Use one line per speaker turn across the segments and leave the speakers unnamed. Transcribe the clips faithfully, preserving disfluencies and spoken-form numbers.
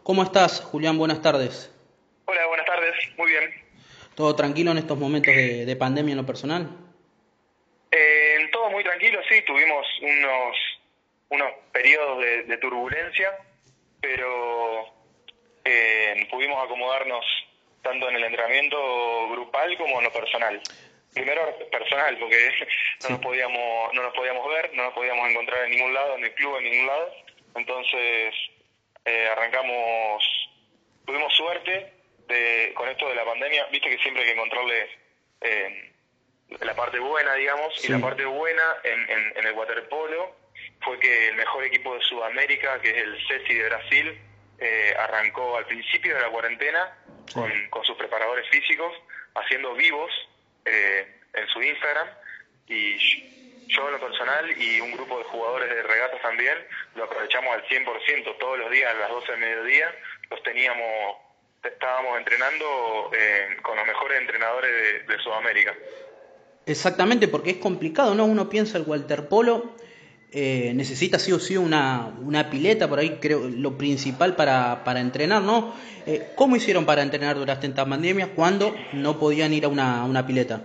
¿Cómo estás, Julián? Buenas tardes.
Hola, buenas tardes. Muy bien.
¿Todo tranquilo en estos momentos de, de pandemia en lo personal?
Eh, todo muy tranquilo, sí. Tuvimos unos unos periodos de, de turbulencia, pero eh, pudimos acomodarnos tanto en el entrenamiento grupal como en lo personal. Primero personal, porque no nos
Sí.
podíamos no nos podíamos ver, no nos podíamos encontrar en ningún lado, en el club, en ningún lado. Entonces eh, arrancamos, tuvimos suerte de con esto de la pandemia. Viste que siempre hay que encontrarle eh, la parte buena, digamos, y la
Sí.
parte buena en, en, en el waterpolo fue que el mejor equipo de Sudamérica, que es el C E S I de Brasil, eh, arrancó al principio de la cuarentena con,
Sí.
con sus preparadores físicos, haciendo vivos eh, en su Instagram, y yo en lo personal y un grupo de jugadores de regatas también lo aprovechamos al cien por ciento. Todos los días a las doce del mediodía los teníamos, estábamos entrenando eh, con los mejores entrenadores de, de Sudamérica.
Exactamente, porque es complicado, ¿no? Uno piensa el waterpolo, eh, necesita sí o sí una, una pileta, por ahí creo lo principal para, para entrenar, ¿no? Eh, ¿cómo hicieron para entrenar durante esta pandemia cuando no podían ir a una, a una pileta?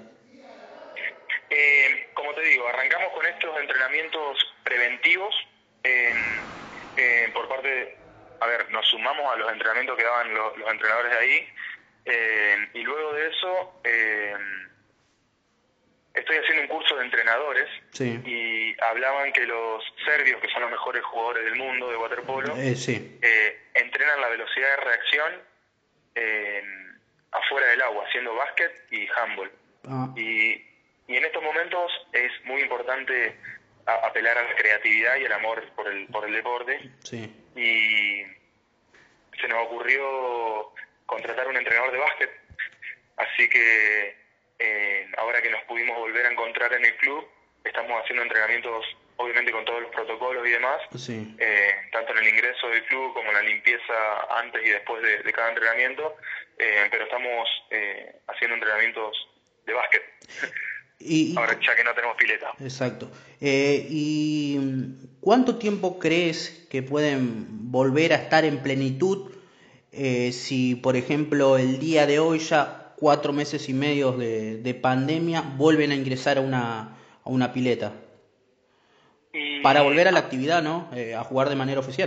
Eh, como te digo, arrancamos con estos entrenamientos preventivos eh, eh, por parte de, a ver, nos sumamos a los entrenamientos que daban los, los entrenadores de ahí, eh, y luego de eso eh, estoy haciendo un curso de entrenadores
Sí.
y hablaban que los serbios, que son los mejores jugadores del mundo de waterpolo,
Eh, sí.
eh, entrenan la velocidad de reacción eh, afuera del agua, haciendo básquet y handball.
Ah,
Y, y en estos momentos es muy importante a- apelar a la creatividad y el amor por el, por el deporte.
sí.
Y se nos ocurrió contratar un entrenador de básquet, así que eh, ahora que nos pudimos volver a encontrar en el club, estamos haciendo entrenamientos, obviamente con todos los protocolos y demás,
Sí.
eh, tanto en el ingreso del club como en la limpieza antes y después de, de cada entrenamiento, eh, pero estamos eh, haciendo entrenamientos de básquet,
Y, y
ahora ya que no tenemos pileta.
Exacto. Eh, ¿y mm, cuánto tiempo crees que pueden volver a estar en plenitud eh, si, por ejemplo, el día de hoy, ya cuatro meses y medio de, de pandemia, vuelven a ingresar a una, a una pileta? Para volver
Y,
a la actividad, ¿no? Eh, a jugar de manera oficial.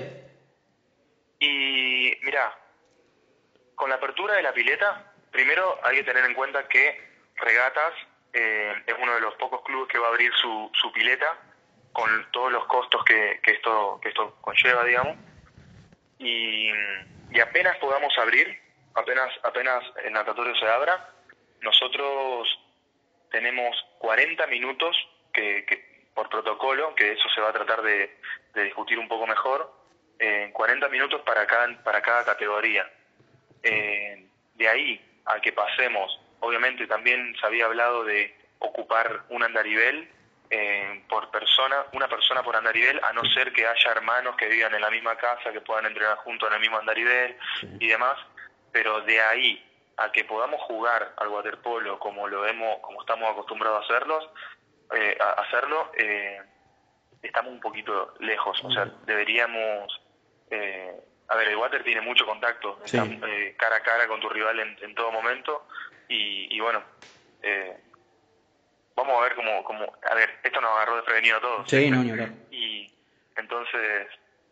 y mira, con la apertura de la pileta, primero hay que tener en cuenta que Regatas eh, es uno de los pocos clubes que va a abrir su, su pileta con todos los costos que, que esto que esto conlleva, digamos. Y, y apenas podamos abrir, apenas apenas el natatorio se abra, nosotros tenemos cuarenta minutos que, que por protocolo, que eso se va a tratar de, de discutir un poco mejor, eh, cuarenta minutos para cada, para cada categoría. Eh, de ahí a que pasemos, obviamente también se había hablado de ocupar un andarivel eh, por persona, una persona por andarivel, a no
Sí,
ser que haya hermanos que vivan en la misma casa, que puedan entrenar juntos en el mismo andarivel
sí.
y demás, pero de ahí a que podamos jugar al waterpolo como lo hemos, como estamos acostumbrados a hacerlos, eh, a hacerlo, eh, estamos un poquito lejos. O sea, deberíamos eh, a ver, el water tiene mucho contacto, está
Sí,
eh, cara a cara con tu rival en, en todo momento, y, y bueno, eh, vamos a ver cómo, cómo, a ver, esto nos agarró desprevenido a todos,
sí, no, ni hablar.
y entonces,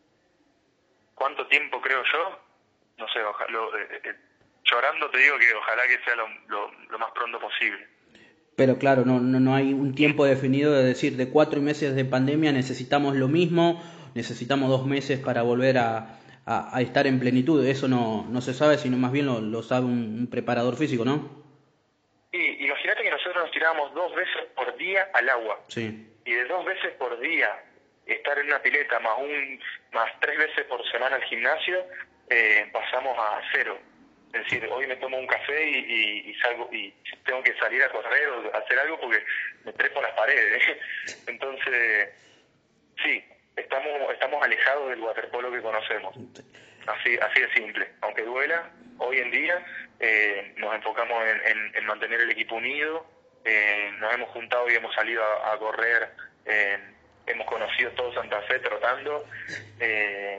¿cuánto tiempo creo yo? No sé, ojalá, lo, eh, eh, llorando te digo que ojalá que sea lo, lo, lo más pronto posible.
Pero claro, no, no, no hay un
Y,
tiempo definido de decir de cuatro meses de pandemia necesitamos lo mismo, necesitamos dos meses para volver a, a, a estar en plenitud. Eso no, no se sabe, sino más bien lo, lo sabe un, un preparador físico, ¿no?
y imagínate que nosotros nos tirábamos dos veces por día al agua,
Sí,
y de dos veces por día estar en una pileta más un más tres veces por semana al gimnasio, eh, pasamos a cero. Es decir, hoy me tomo un café y, y, y salgo y tengo que salir a correr o hacer algo porque me trepo a las paredes. Entonces, sí, estamos estamos alejados del waterpolo que conocemos. Así así de simple. Aunque duela, hoy en día eh, nos enfocamos en, en, en mantener el equipo unido. Eh, nos hemos juntado y hemos salido a, a correr. Eh, hemos conocido todo Santa Fe trotando. Eh,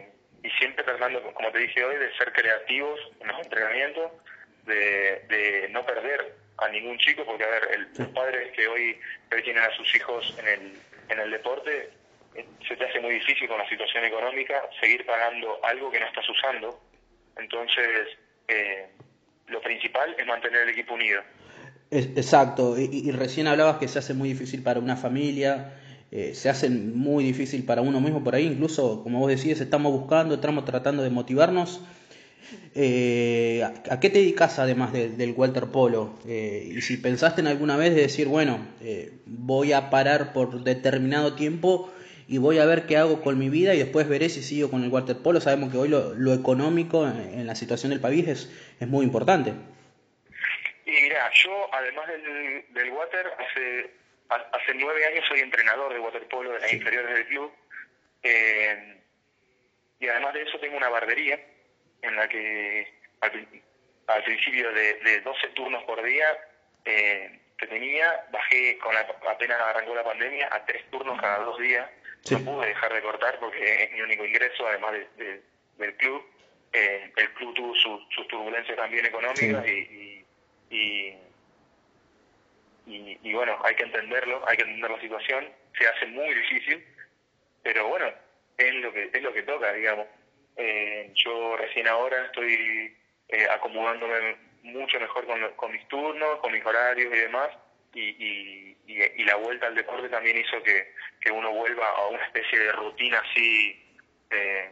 y siempre tratando, como te dije hoy, de ser creativos en los entrenamientos, de, de no perder a ningún chico, porque a ver, el, los padres que hoy, que hoy tienen a sus hijos en el, en el deporte, eh, se te hace muy difícil con la situación económica seguir pagando algo que no estás usando. Entonces, eh, lo principal es mantener el equipo unido.
Es, exacto, y, y recién hablabas que se hace muy difícil para una familia, eh, se hace muy difícil para uno mismo por ahí, incluso como vos decís, estamos buscando, estamos tratando de motivarnos. Eh, ¿a, a qué te dedicas además de, del waterpolo? Eh, y si pensaste en alguna vez de decir, bueno, eh, voy a parar por determinado tiempo y voy a ver qué hago con mi vida y después veré si sigo con el waterpolo. Sabemos que hoy lo, lo económico en, en la situación del país es, es muy importante.
Y mira, yo además del, del water, hace hace nueve años soy entrenador de waterpolo de las
Sí.
inferiores del club, eh, y además de eso tengo una barbería en la que al, al principio de, de doce turnos por día eh, que tenía, bajé con la, apenas arrancó la pandemia a tres turnos cada dos días.
Sí.
No pude dejar de cortar porque es mi único ingreso, además de, de, del club. Eh, el club tuvo su, sus turbulencias también económicas
Sí.
y, y, y, y, y bueno, hay que entenderlo, hay que entender la situación. Se hace muy difícil, pero bueno, es lo que es lo que toca, digamos. Eh, yo recién ahora estoy eh, acomodándome mucho mejor con, con mis turnos, con mis horarios y demás, y, y, y, y la vuelta al deporte también hizo que, que uno vuelva a una especie de rutina así, eh,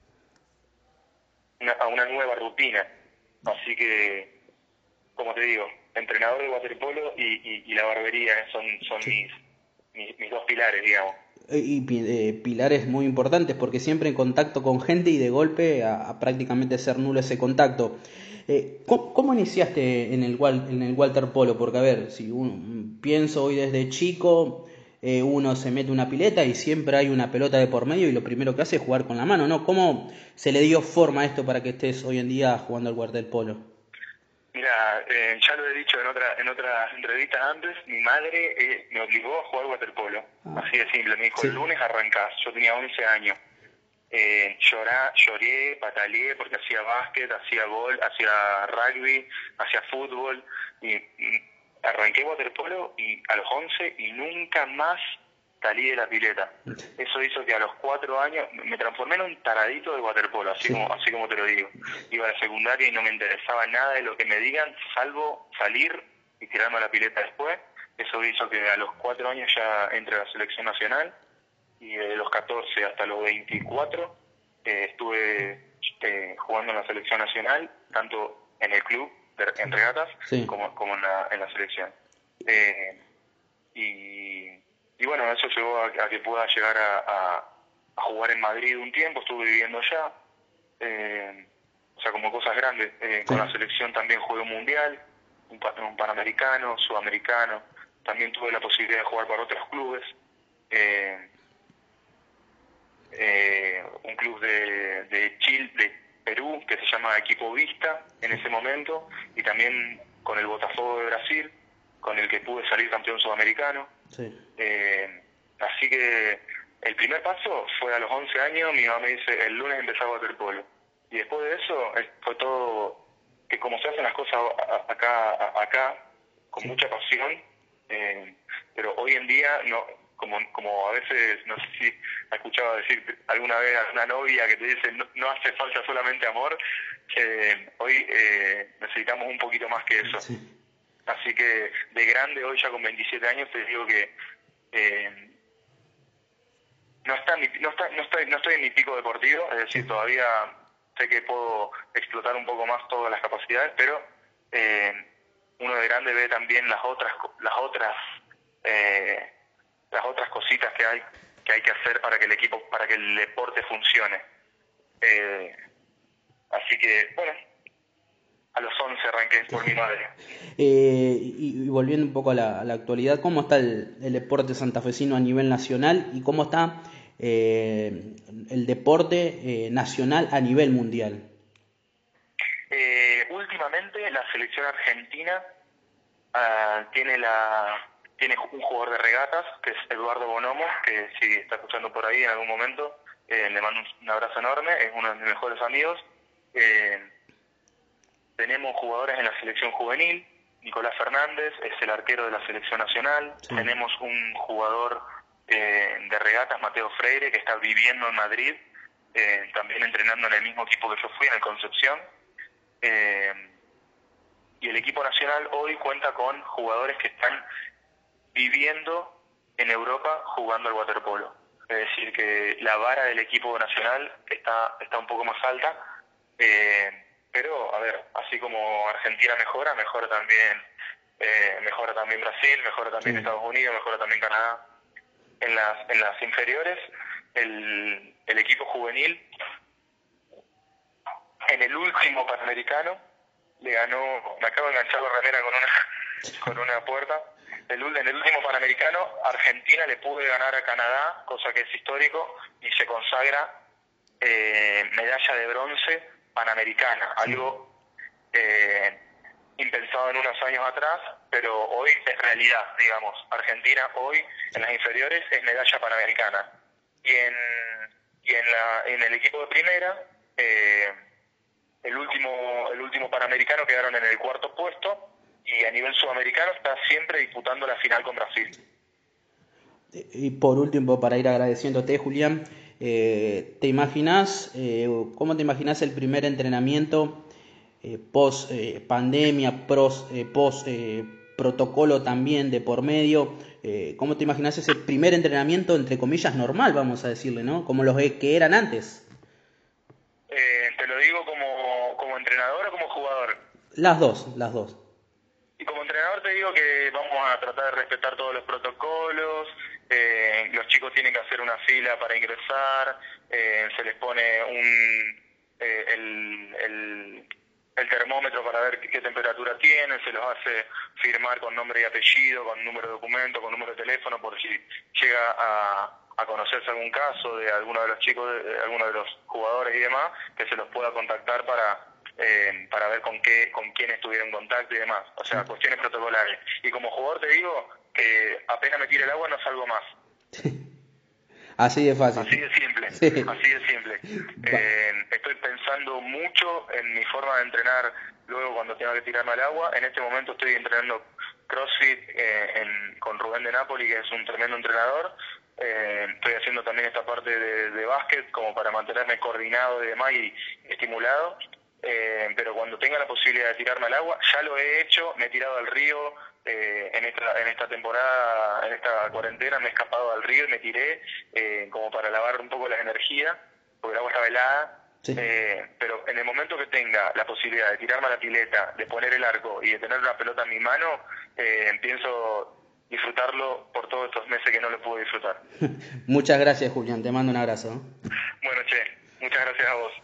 una, a una nueva rutina. Así que, como te digo, entrenador de waterpolo y, y, y la barbería son, son
Sí.
mis, mis, mis dos pilares, digamos.
Y eh, pilares muy importantes porque siempre en contacto con gente y de golpe a, a prácticamente ser nulo ese contacto. Eh, ¿cómo, ¿Cómo iniciaste en el, en el waterpolo? Porque a ver, si uno, pienso hoy desde chico, eh, uno se mete una pileta y siempre hay una pelota de por medio y lo primero que hace es jugar con la mano, ¿no? ¿Cómo se le dio forma a esto para que estés hoy en día jugando al waterpolo?
Mira, eh, ya lo he dicho en otra en otras entrevistas antes, mi madre eh, me obligó a jugar waterpolo,
Ah,
así de simple, me dijo, el
sí,
lunes arrancás, yo tenía once años, eh, llorá, lloré, pataleé porque hacía básquet, hacía gol, hacía rugby, hacía fútbol, y, y arranqué waterpolo y a los once y nunca más salí de la pileta. Eso hizo que a los cuatro años me transformé en un taradito de waterpolo, así
sí.
como así como te lo digo. Iba a la secundaria y no me interesaba nada de lo que me digan, salvo salir y tirarme a la pileta después. Eso hizo que a los cuatro años ya entre a la selección nacional y de los catorce hasta los veinticuatro eh, estuve eh, jugando en la selección nacional, tanto en el club, de, en regatas,
Sí.
como, como en, la, en la selección. Eh, y, y bueno, eso llevó a, a que pueda llegar a, a, a jugar en Madrid un tiempo, estuve viviendo allá, eh, o sea, como cosas grandes. Eh,
Sí.
con la selección también jugué un mundial, un, un panamericano, sudamericano, también tuve la posibilidad de jugar para otros clubes. Eh, eh, un club de, de Chile, de Perú, que se llama Equipo Vista en ese momento, y también con el Botafogo de Brasil, con el que pude salir campeón sudamericano.
Sí.
Eh, así que el primer paso fue a los once años, mi mamá me dice, el lunes empezaba a waterpolo. Y después de eso es, fue todo, que como se hacen las cosas a, acá, a, acá, con
Sí.
mucha pasión, eh, pero hoy en día no, como como a veces, no sé si has escuchado decir alguna vez a una novia que te dice no, no hace falta solamente amor, eh, hoy eh, necesitamos un poquito más que eso.
Sí.
Así que de grande, hoy ya con veintisiete años, te digo que eh, no, está mi, no, está, no, estoy, no estoy en mi pico deportivo, es decir,
Sí.
todavía sé que puedo explotar un poco más todas las capacidades, pero eh, uno de grande ve también las otras las otras eh, las otras cositas que hay que hay que hacer para que el equipo, para que el deporte funcione. Eh, así que, bueno, a los once arranqué por mi madre.
Eh, y, y volviendo un poco a la, a la actualidad, ¿cómo está el, el deporte santafesino a nivel nacional y cómo está eh, el deporte eh, nacional a nivel mundial?
Eh, últimamente la selección argentina uh, tiene la tiene un jugador de regatas, que es Eduardo Bonomo, que si está escuchando por ahí en algún momento, eh, le mando un abrazo enorme, es uno de mis mejores amigos. Eh, tenemos jugadores en la selección juvenil, Nicolás Fernández es el arquero de la selección nacional, sí. Tenemos un jugador eh, de regatas, Mateo Freire, que está viviendo en Madrid, eh, también entrenando en el mismo equipo que yo fui, en el Concepción. Eh, y el equipo nacional hoy cuenta con jugadores que están viviendo en Europa jugando al waterpolo. Es decir, que la vara del equipo nacional está, está un poco más alta, eh, pero, a ver, así como Argentina mejora, mejora también eh, mejora también Brasil, mejora también sí. Estados Unidos, mejora también Canadá. En las, en las inferiores, el, el equipo juvenil, en el último Panamericano, le ganó, me acabo de enganchar la remera con una, con una puerta, el, en el último Panamericano, Argentina le pudo ganar a Canadá, cosa que es histórico, y se consagra eh, medalla de bronce panamericana, algo eh, impensado en unos años atrás, pero hoy es realidad, digamos. Argentina hoy en las inferiores es medalla panamericana. Y en, y en, la, en el equipo de primera, eh, el último el último panamericano quedaron en el cuarto puesto, y a nivel sudamericano está siempre disputando la final con Brasil.
Y por último, para ir agradeciéndote, Julián, eh, ¿te imaginas, eh, cómo te imaginas el primer entrenamiento eh, post eh, pandemia, pros, eh, post eh, protocolo también de por medio? Eh, ¿Cómo te imaginas ese primer entrenamiento, entre comillas, normal, vamos a decirle, ¿no? Como los que eran antes.
Eh, te lo digo como, como entrenador o como jugador.
Las dos, las dos.
Y como entrenador te digo que vamos a tratar de respetar todos los protocolos, eh, los chicos tienen que hacer una fila para ingresar, eh, se les pone un eh, el, el, el termómetro para ver qué temperatura tienen, se los hace firmar con nombre y apellido, con número de documento, con número de teléfono, por si llega a, a conocerse algún caso de alguno de los chicos, de alguno de los jugadores y demás, que se los pueda contactar para... Eh, para ver con qué con quién estuvieron en contacto y demás, o sea, cuestiones protocolares. Y como jugador te digo que apenas me tire el agua no salgo más.
Así de fácil.
Así de simple, sí. Así de simple. Eh, estoy pensando mucho en mi forma de entrenar luego cuando tenga que tirarme al agua. En este momento estoy entrenando CrossFit eh, en, con Rubén de Napoli, que es un tremendo entrenador. Eh, estoy haciendo también esta parte de, de básquet como para mantenerme coordinado y demás y estimulado. Eh, pero cuando tenga la posibilidad de tirarme al agua, ya lo he hecho, me he tirado al río, eh, en esta en esta temporada, en esta cuarentena me he escapado al río y me tiré eh, como para lavar un poco la energía, porque el agua estaba helada, sí. eh, pero en el momento que tenga la posibilidad de tirarme a la pileta, de poner el arco y de tener una pelota en mi mano, eh, pienso disfrutarlo por todos estos meses que no lo pude disfrutar.
Muchas gracias, Julián, te mando un abrazo.
Bueno, che, muchas gracias a vos.